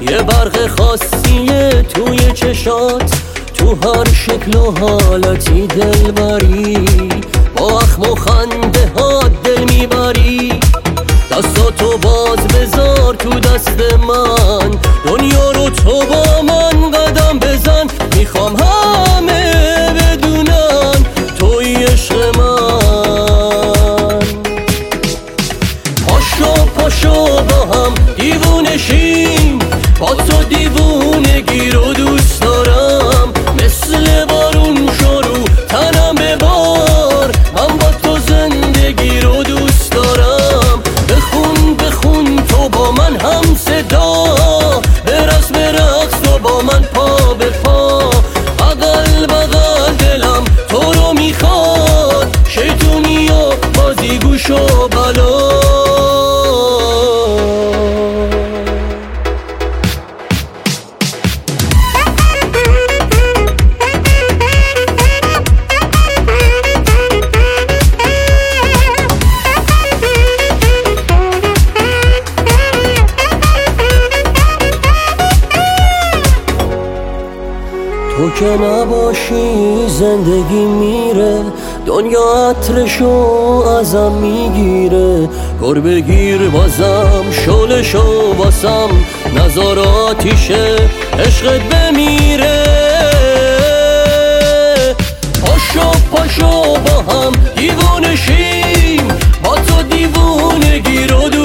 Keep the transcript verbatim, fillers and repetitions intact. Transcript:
یه برق خاصیه توی چشات، تو هر شکل و حالتی دلبری، با اخم و خنده ها دل میبری. دستاتو باز بذار تو دست من، دنیا رو تو با من قدم بزن. میخوام همه بدونن توی عشق من. پاشو پاشو با هم دیوونه شیم، با تو دیوونگی رو دوست دارم. مثل بارون شروع تنم ببار، من با تو زندگی رو دوست دارم. بخون بخون تو با من هم صدا، برقص برقص تو با من پا به پا. بغل بغل دلم تو رو میخواد، شیطونی و بازی گوش و بلا. تو که نباشی زندگی میره، دنیا عطرشو ازم میگیره. گر بگیر بازم شلشو واسم، نزار آتیشه عشقت بمیره. پاشو پاشو با هم دیوونه شیم، با تو دیوونگی رو